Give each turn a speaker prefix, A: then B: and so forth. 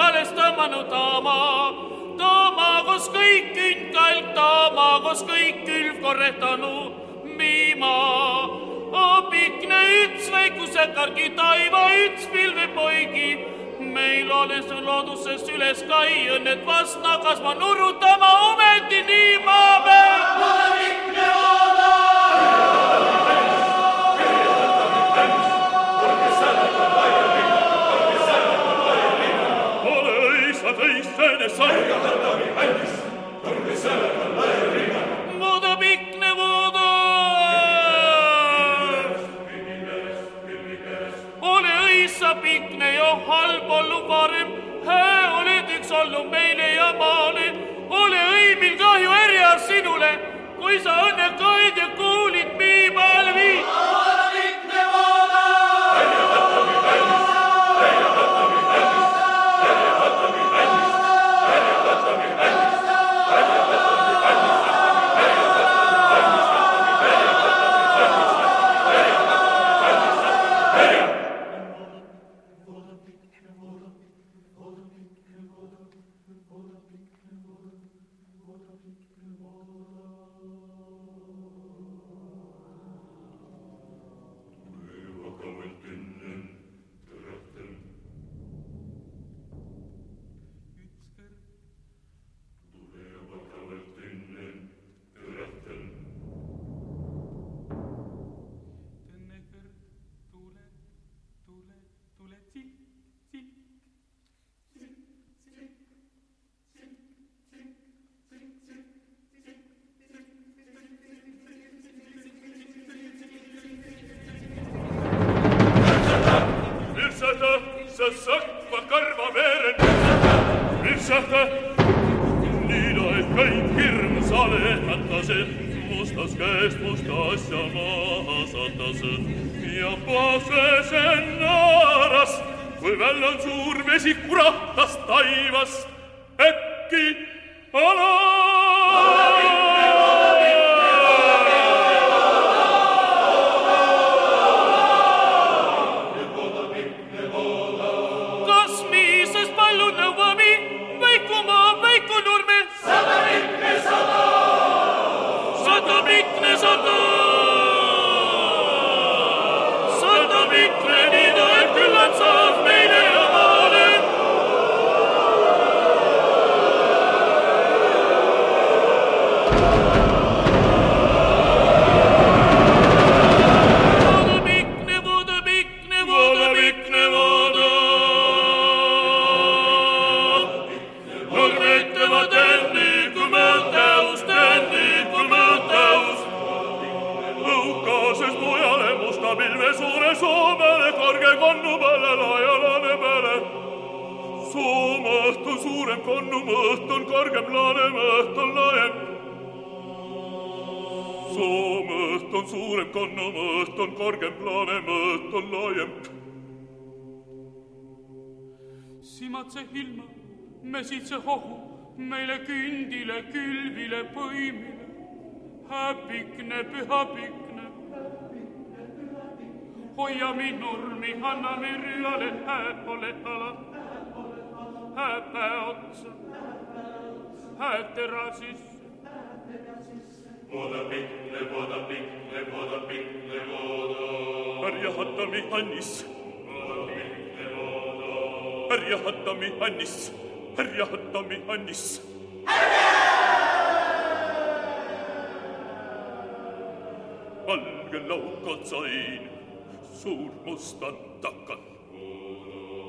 A: kales tõmmanud taama, kus kõik künkalt taama, kus kõik külv korretanu miima. Pikne üts väikuse kargi taiva, üts pilve poigi, meil olen su loodusest üles kai, õnnet vast nakas ma nurutama, ometi nii maa peal.
B: Ole pikne ooda!
A: Ole õisa tõistene sarja. Vooda pikne vooda. Ole õisa pikne ja halb ollu varem. Hää oled üks ollu meile ja maale. Ole õimil kahju erjar sinule, kui sa õnnekaid ja kuulid miimaal viid.
B: Ole pikne vooda!
A: Simatse ilma, mesitse hohu, meile kündile külvile põimile. Häpikne, pühapikne. Hoia mind nurmi, anna me rüale, ole ala. Häpä otsa, hätera sisse.
C: Vooda pikne, vooda pikne, vooda pikne, vooda.
A: Ärjahattami annis. Ärjahattami annis. Ärjahattami annis. Valge laukad sain, suur mustan takan.